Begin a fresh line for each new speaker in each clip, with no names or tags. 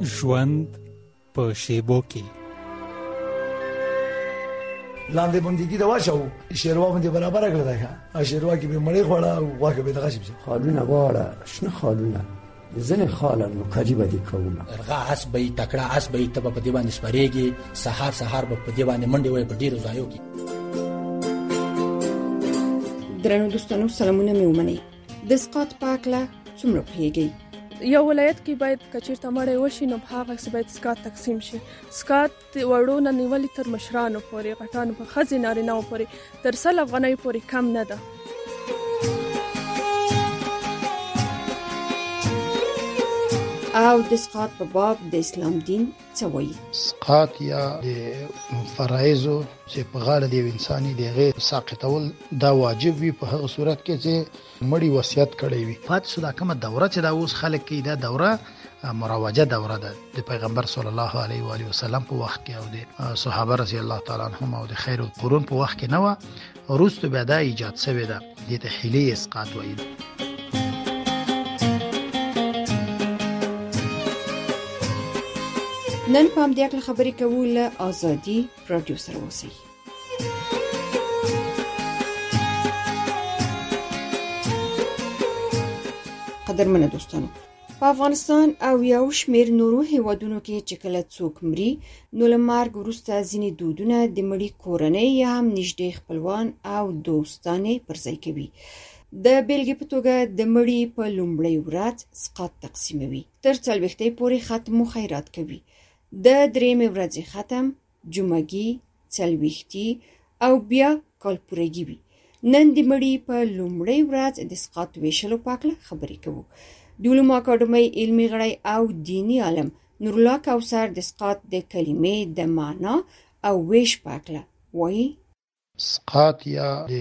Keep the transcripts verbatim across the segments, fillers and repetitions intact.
ژوند په شیبو کې
لاندې باندې دا واچو شیروا باندې برابر کړل دا شیروا کې به مړې خوړه واګه به دغه شي
خالونه واړه شنه خالونه زنه خاله نو کجی بدی کومه
رغه اسبې تکړه اسبې ته په دی باندې سپریږي سحر سحر په دی باندې منډي وای په ډیرو ځایو کې.
درنو دوستانو سلامونه مې ومنئ. د اسقاط پاکله څومره پیږي
یو ولایت کې باید کچیرته مړې وشي نو په هغه څه باید اسقاط تقسیم شي. اسقاط وړو نه نیولې تر مشرانو پورې غټانو په خزې نارینه‌و پورې تر سل افغانۍ پورې کم نه ده.
او د اسقاط په باب د اسلام دین څه وایي؟
اسقاط یا د فرایضو چې په غاړه دی انساني دی غیر ساقطول دا واجب وي په هغه صورت کې چې مړی وصیت کړی وي. فات شوه کومه دوره چې دا اوس خلک کې دا دوره مروجه دوره ده د پیغمبر صلی الله علیه و علیه وسلم په وخت کې او د صحابه رضی الله تعالی عنهم او د خیر القرون په وخت کې نه و. وروسته بیا دا ایجاد شوی ده د تحلیل اسقاط وایي.
نن په همدې اړه خبرې کوو له آزادي پروډوسر اوسئ. قدرمنه دوستانو، په افغانستان او یو شمېر نورو هیوادونو کې چې کله څوک مري نو له مرګ وروسته ځینې دودونه د مړي کورنۍ یا هم نږدې خپلوان او دوستانې پرځای کوي. د بیلګې په توګه د مړي په لومړۍ ورځ اسقاط تقسیموي، تر څلوېښتۍ پورې ختم و خیرات کوي، د درېیمې ورځې ختم، جمعګي، څلوېښتي او بیا کالپورګي وي. نن د مړي په لومړۍ ورځ د اسقاط ویشلو په اړه خبرې کوو. د علومو اکاډمۍ علمي غړی او دیني عالم نورالله کوثر د اسقاط د کلمې د معنا او ویش په اړه وایي.
اسقاط یا د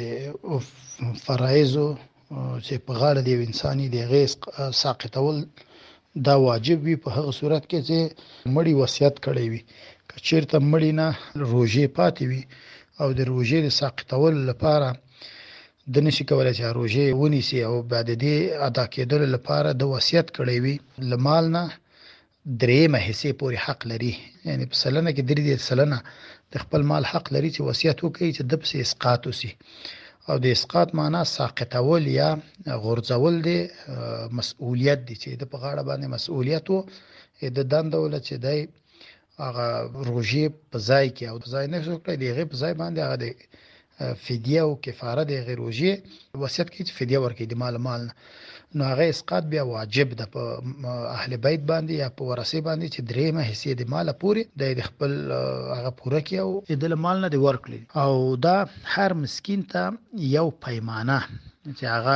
فرایضو چې په غاړه دی انساني دی غیر ساقطول دا واجب وي په هغه صورت کې چې مړی وصیت کړی وي. که چیرته مړی نه روژې پاتې وي او د روژې د ساقطول لپاره د نشي کولای چې روژې ونیسي او بعد دې ادا کېدل لپاره د وصیت کړی وي، لمال نه درېیمه حصې پورې حق لري. یعنی په سلنه کې درې سلنه د خپل مال حق لري چې وصیت وکړي چې د پسې اسقاط وسی. او د اسقاط معنا ساقطول یا غورځول دی، مسؤلیت دی چې د په غاړه باندې مسؤلیت وو د دنده ول چې دی هغه روژې په ځای کې او ځای نه شو کړی دی هغه په ځای باندې هغه د فدیه او کفاره د روژې وصیت کې چې فدیه ورکړي د مال مال نو هغه اسقاط بیا واجب ده په اهل بیت باندې یا په ورثه باندې چې درېمه حصے د مال پورې د خپل هغه پوره کې او د مال نه دی ورکړي. او دا هر مسکین ته یو پیمانه چې هغه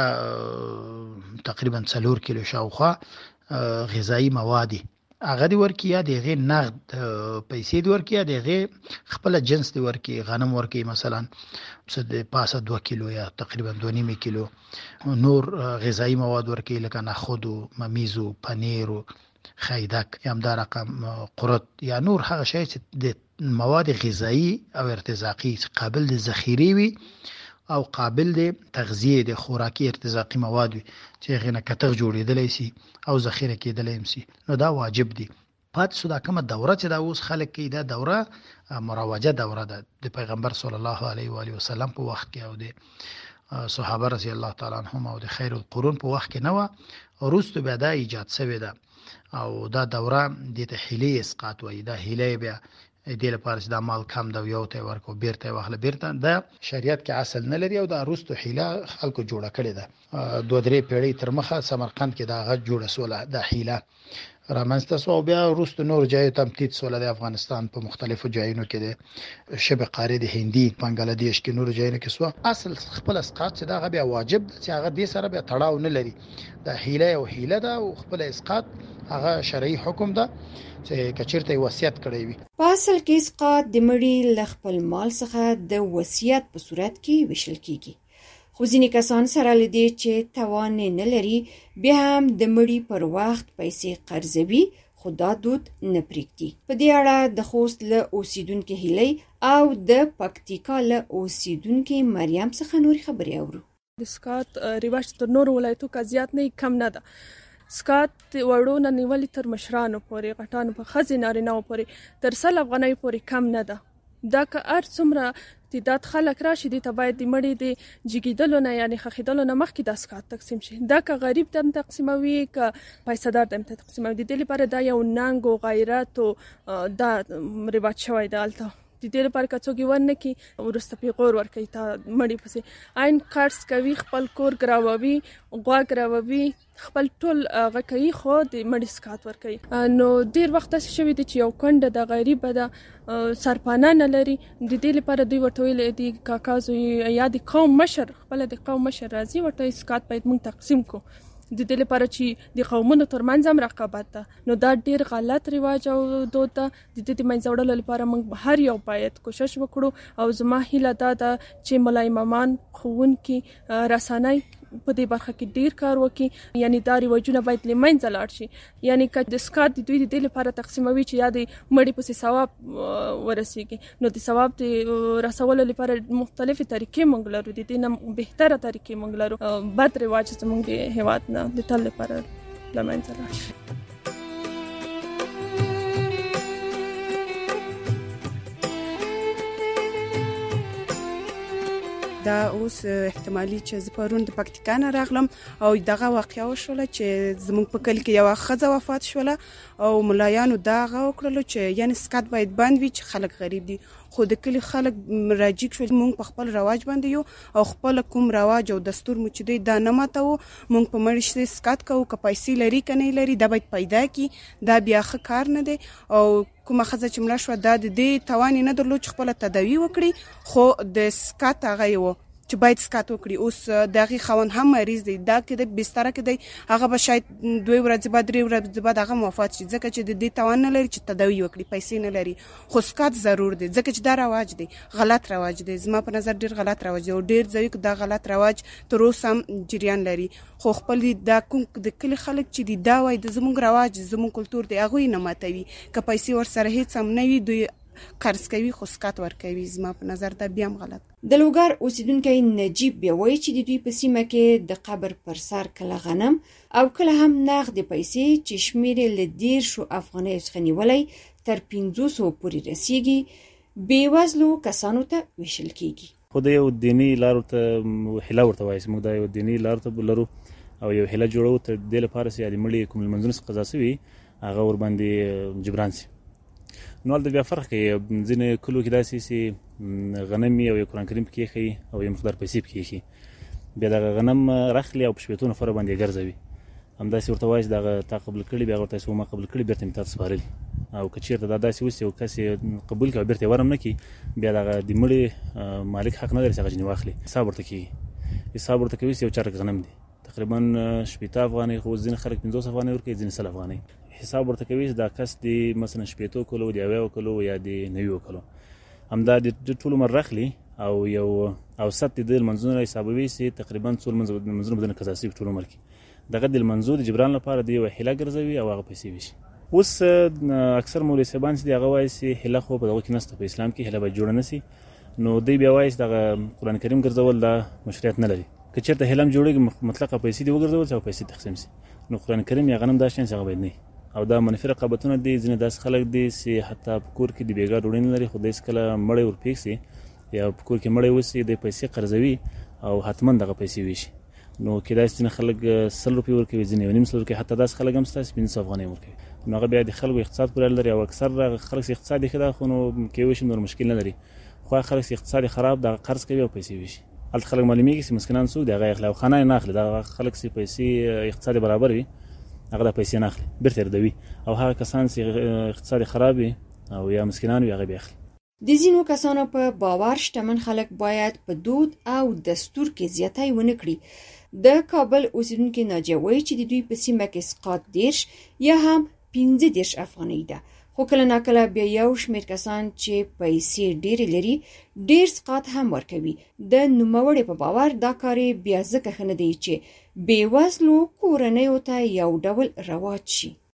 تقریبا څلور کیلو شاوخوا غذایی مواد هغه دی ورکی یا دغه نقد پیسې دی ورکی یا دغه خپل جنس دی ورکی، غنم ورکی مثلا څه د پاسه دوه کیلو یا تقریبا دوه نیمه کیلو نور غذایی مواد ورکی لکه نخود او ممیز او پنیر او خیدک یا هم دا رقم قرط یا نور هغه شی چې د مواد غذایی او ارتزاقي قابل د ذخیره وي او قابل د تغذیه د خوراکي ارتزاقي مواد وي چې غنه کتغ جوړېدلای شي او ذخیره کېدلای شي. نو دا واجب دي. پات شو دا کومه دوره چې دا اوس خلک کې دا دوره مروجه دوره ده د پیغمبر صلی الله علیه و علیه وسلم په وخت کې او د صحابه رضی الله تعالی عنهم او د خیر القرون په وخت کې نه و. وروسته بیا دا ایجاد شوی ده او دا دوره د تحلیل اسقاط وایي. دا هیله بیا د لپاره چې دا مال کم دا یو ته ورکو بیرته واخله بیرته دا شریعت کې اصل نه لري او دا روستو حیله خلکو جوړه کړې ده. دوه درې پیړۍ تر مخه سمرقند کې دا غږ جوړه سوله دا حیله رامنځته سو بیا روستو نور ځای تمتید سوله د افغانستان په مختلفو ځایونو کې د شبه قاره د هندي بنگلاديش کې نور ځایونو کې سو اصل خپل اسقاط چې دا بیا واجب چې هغه دې سره بیا تړاو نه لري. دا حیله او حیله ده او خپل اسقاط هغه شرعي حکم ده چې کچیرته وصیت کړی وي.
په اصل کې اسقاط د مړي له خپل مال څخه د وصیت په صورت کې ویشل کیږي. خو ځینې کسان سره لدې چې توان نه لري بیا هم د مړي پر وخت پیسې قرضوي، خو دا دود نه پرېږدي. په دې اړه د خوست له اوسیدونکو هیلې او د پکتیکا له اوسیدونکو مریم څخه نورې خبرې اورو.
د اسقاط رواج تر نورو ولایتو کې زیات نه کم نه ده. سکات وړو نه نیولې تر مشرانو پورې، غټانو په ښځې نارینه‌و پورې تر سل افغانۍ پورې کم نه ده. دا که هر څومره تعداد خلک راشي دې ته باید د مړي د جګېدلو نه یعنې ښخېدلو نه مخکې دا سکات تقسیم شي. دا که غریب ته هم تقسیموي که پیسه دار ته هم تقسیموي. د دې لپاره دا یو ننګ او غیرت او دا رواج شوی دی هلته. د دې لپاره که څوک یې ونه کړي وروسته پیغور ورکوي تا مړي پسې عین قرض کوي، خپل کور ګراووي، غوا ګراووي، خپل ټول هغه کوي خو د مړي سکات ورکوي. نو ډېر وخت داسې شوي دی چې یو کونډه د غریبه ده سرپانه نه لري، د دې لپاره دوی ورته ویلي دي کاکا زوی یا د قوم مشر خپله د قوم مشر راځي ورته سکات باید موږ تقسیم کړو د دې لپاره چې د قومونو ترمنځ هم رقابت ده. نو دا ډېر غلط رواج او دود ده. د دې د منځه وړلو لپاره موږ هر یو باید کوشش وکړو او زما هیله دا ده چې ملا امامان، ښوونکي، رسنۍ په دې برخه کې ډیر کار وکړي. یعنی دا رواجونه باید له منځه لاړ شي. یعنی که د سکات د دوی د دې لپاره تقسیموي چې یا د مړي پسې ثواب ورسیږي، نو د ثواب د رسولو لپاره مختلفې طریقې موږ لرو، د دې نه بهتره طریقې موږ لرو. بد رواج زموږ د هېواد نه د تل لپاره له منځه لاړ شي.
دا اوس احتمالي چې زه پرون د پکتیکا نه راغلم او دغه واقعه وشوله چې زموږ په کلي کې یوه ښځه وفات شوله او ملایانو دا هغه وکړلو چې یعنې سکات باید بند وي چې خلک غریب دي. خو د کلي خلک راجیګ شول، موږ په خپل رواج باندې یو او خپل کوم رواج او دستور مو چې دی دا نه ماتوو. موږ په مړي شي سکات کوو، که پیسې لري که نه لري دا باید پیدا کړي. دا بیا ښه کار نه دی. او کومه ښځه چې مړه شوه دا د دې توان یې نه درلود چې خپله تداوي وکړي، خو د سکات هغه یې و چې باید سکات وکړي. اوس د هغې خاوند هم مریض دی، دا کې د بستره کې دی، هغه به شاید دوی ورځې بعد درې ورځې بعد هغه وفات شي ځکه چې د دې توان نه لري چې تداوي وکړي، پیسې نه لري. خو سکات ضرور دی ځکه چې دا رواج دی، غلط رواج دی. زما په نظر ډېر غلط رواج دی او ډېر ځایو کې دا غلط رواج تر اوسه هم جریان لري. خو خپل دا کوم د کلي خلک چې دي دا وایي د زموږ رواج زموږ کلتور دی، هغوی نه ماتوي. که پیسې ورسره هېڅ هم نه وي دوی قرض کوي خو سکات ورکوي. زما په نظر دا بیا هم غلط.
د لوګر اوسیدونکی نجیب بیا وایي چې د دوی په سیمه کې د قبر پر سر کله غنم او کله هم نغدې پیسې چې شمېر یې له دېرشو افغانیو څخه نیولی تر پنځوسو پورې رسیږي بېوزلو کسانو ته ویشل کیږي.
خو د یو دیني لارو ته هیله ورته وایي چې موږ دا یو دیني لارو ته لرو او یو هیله جوړو تر دې لپاره چې د مړي کوم لمنځونه څخه قضا سوي هغه ورباندې جبران شي. نو هلته بیا فرق کوي، ځینې کلو کې داسې چې غنم وي او یو قرآن کریم پکې ایښی او یو مقدار پیسې پکې ایښي، بیا دغه غنم رخلي او په شپېتو نفرو باندې یې ګرځوي. همداسې ورته وایي چې دغه تا قبول کړي، بیا ورته وایي ما قبول کړي، بېرته مې تا ته سپارلي. او که چېرته دا داسې اوس یو کس یې قبول کړي او بېرته یې ور هم نه کړي، بیا دغه د مړي مالک حق نه لري چې هغه ځینې واخلي. حساب ورته کېږي، حساب ورته کوي چې یو چارک غنم دی تقریبا شپېته افغانۍ، خو ځینې خلک پنځوس افغانۍ ورکوي، ځینې سل افغانۍ. حساب ورته کوي چې دا کس د مثلا شپېتو کلو، د اویاو کلو یا د نویو کلو، همدا د ټول عمر رخلي او یو اوسط د لمنځونه حسابوي چې تقریبا څو لمنځونه به دنه قضا شوي په ټول عمر کې. دغه د لمنځو د جبران لپاره د یوه هیله ګرځوي او هغه پیسې ویشي. اوس اکثر مولوي صاحبان چې دي هغه وایي چې هیله خو په دغه کې نشته، په اسلام کې هیله باید جوړه نه سي. نو دوی بیا وایي چې دغه قرآن کریم ګرځول دا مشروعیت نه لري. که چېرته هیله هم جوړېږي مطلقه پیسې دې وګرځول چې پیسې تقسیم سي، نو قرآن کریم یا غنم دا شیان چې هغه باید نه وي. او دا منفي رقابتونه دي. ځینې داسې خلک دي چې حتی په کور کې د بېګا ډوډۍ نه لري، خو داسې کله مړی ورپېښ سي یا په کور کې مړی وسي د پیسې قرضوي او حتما دغه پیسې ویشي. نو کېدای شي ځینې خلک سل روپۍ ورکوي، ځینې یو نیم سل ورکوي، حتی داسې خلک هم شته چې پنځه سوه افغانۍ ورکوي. نو هغه بیا د خلکو اقتصاد پورې اړه لري او اکثر خلک چې اقتصاد یې ښه ده خو نو کیدای شي نور مشکل نه لري، خو هغه خلک چې اقتصاد یې خراب دغه قرض کوي او پیسې ویشي. هلته خلک معلومیږي چې مسکینان څوک دي، هغه اخلي او خانه یې نه اخلي. دغه خلک چې پیسې اقتصاد برابر وي هغه د پیسې نه اخلي، بیرته یې ردوي. او هغه کسان چې اقتصاد خراب وي او یا مسکینان وي هغه بیا اخلي.
د ځینو کسانو په باور شتمن خلک باید په دود او دستور کې زیاتی ونه کړي. د کابل اوسیدونکي ناجیه وایي چې د دوی په سیمه کې سقاط دېرش یا هم پنځه دېرش افغانۍ ده، خو کله ناکله بیا یو شمېر کسان چې پیسې ډېرې لري ډېر سقاط هم ورکوي. د نوموړې په باور دا کار بیا ځکه ښه نه دی چې بېوزلو کورنیو ته یو ډول رواج شي.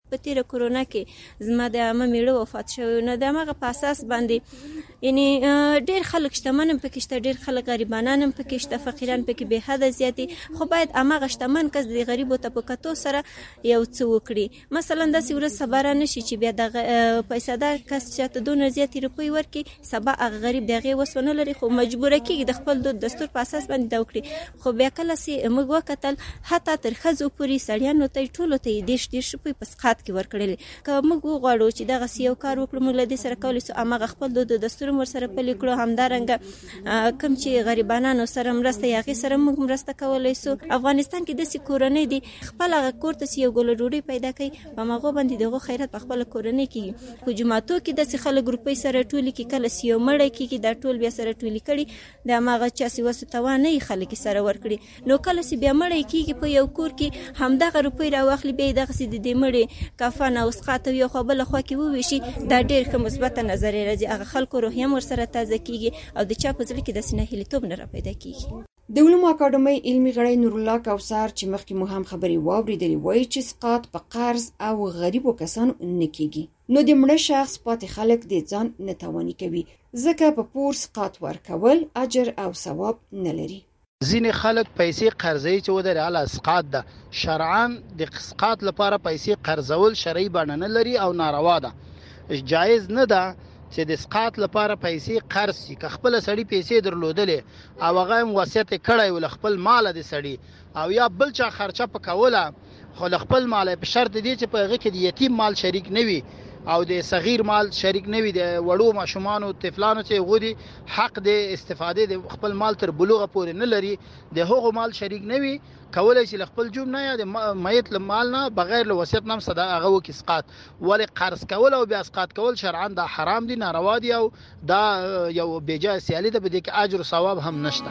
په تیره کورونا کې زما د عامه میړه وفات شوی نو د هغه په اساس باندې یعنی ډیر خلک شتمن هم پکې شته، ډیر خلک غریبانان هم پکې شته، فقیران پکې به حد زیاتې، خو باید هغه شتمن کس د غریبو ته په کتو سره یو څه وکړي. مثلا داسې ورځ سبا را نشي چې بیا د پیسه‌دار کس چې دونه زیاتې روپۍ ورکړي، سبا هغه غریب د هغې وس ونه لري، خو مجبوره کېږي د خپل دود دستور په اساس باندې دا وکړي. خو بیا کله چې موږ وکتل حتی تر ښځو پورې سړیانو ته ټولو ته یې دېرش دېرش روپۍ په سقاط کې ورکړلې. که موږ وغواړو چې دغسې یو کار وکړو، موږ له دې سره کولی شو هماغه خپل دود دستور هم ورسره پلي کړو. همدارنګه کوم چې غریبانانو سره مرسته یې هغې سره موږ مرسته کولی شو. افغانستان کې داسې کورنۍ دي خپل هغه کور ته چې یو ګوله ډوډۍ پیدا کوي، په هماغو باندې د هغو خیرات په خپله کورنۍ کېږي. په جوماتو کې داسې خلک روپۍ سره ټولې کړي، کله چې یو مړی کېږي دا ټول بیا سره ټولې کړي، د هماغه چا چې وس توان نه یې خلک یې سره ورکړي. نو کله چې بیا مړی کېږي په یو کور کې همدغه روپۍ راواخلي، بیا یې دغسې د دې مړې کفن او سقاط او یو خوا بله خوا کې وویشي، دا ډېر ښه مثبته نظریه راځي. هغه خلکو روحیه هم ورسره تازه کېږي او د چا په زړه کې داسې ناهیلتوب نه راپیدا کېږي.
د علومو اکاډمۍ علمي غړی نورالله کوثر چې مخکې مو هم خبرې واورېدلې وایي چې سقاط په قرض او غریبو کسانو نه کېږي، نو د مړه شخص پاتې خلک د ځان نتواني کوي، ځکه په پور سقاط ورکول اجر او ثواب نه لري.
ځینې خلک پیسې قرضوي چې ودرې علی اسقاط ده. شرعاً د اسقاط لپاره پیسې قرضول شرعي بڼه نه لري او ناروا ده. جایز نه ده چې د اسقاط لپاره پیسې قرض شي. که خپل سړی پیسې درلودلې او هغه هم وصیت کړی ول خپل مال د سړی او یا بل چا خرچه پکوله، خو خپل مال په شرط دی چې په هغه کې د یتیم مال شریک نه وي او د صغیر مال شریک نه وي، د وړو ماشومانو طفلانو چې غودي حق د استفاده د خپل مال تر بلوغه پورې نه لري، د هغو مال شریک نه وي، کولای شي خپل جوب نه یا د میت له مال نه بغیر له وصیت نام صدا هغه وکي اسقاط. ولې قرض کول او بیا اسقاط کول شرعاً دا حرام دي، ناروا دي او دا یو بیجا سیالي ده، بده کې اجر او ثواب هم نشته.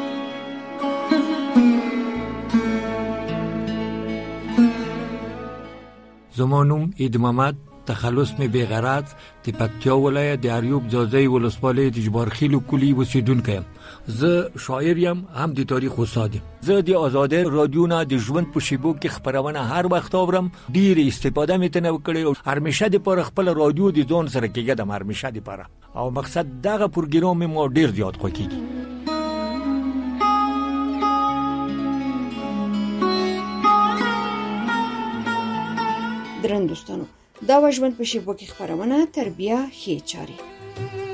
زمانوم عید محمد، تخلص می بیغرض د پکتیا ولایت د اریوب ځاځي ولسوالۍ د جبارخیل کلی اوسیدونکی یم. زه شاعر یم هم د تاریخ استاد یم. زه د آزادۍ رادیو نه د ژوند په شیبو کې خبرونه هر وخت اورم، ډیر استفاده مې تنه وکړې او هرمشه د پر خپل رادیو د ځون سره کېږم، هرمشه د پر او مقصد دغه پروګرام مو ډیر زیات خوښیږي.
درن دوستانو، دا و ژوند په شیبو کې خبرونه تربیه ښې چاري.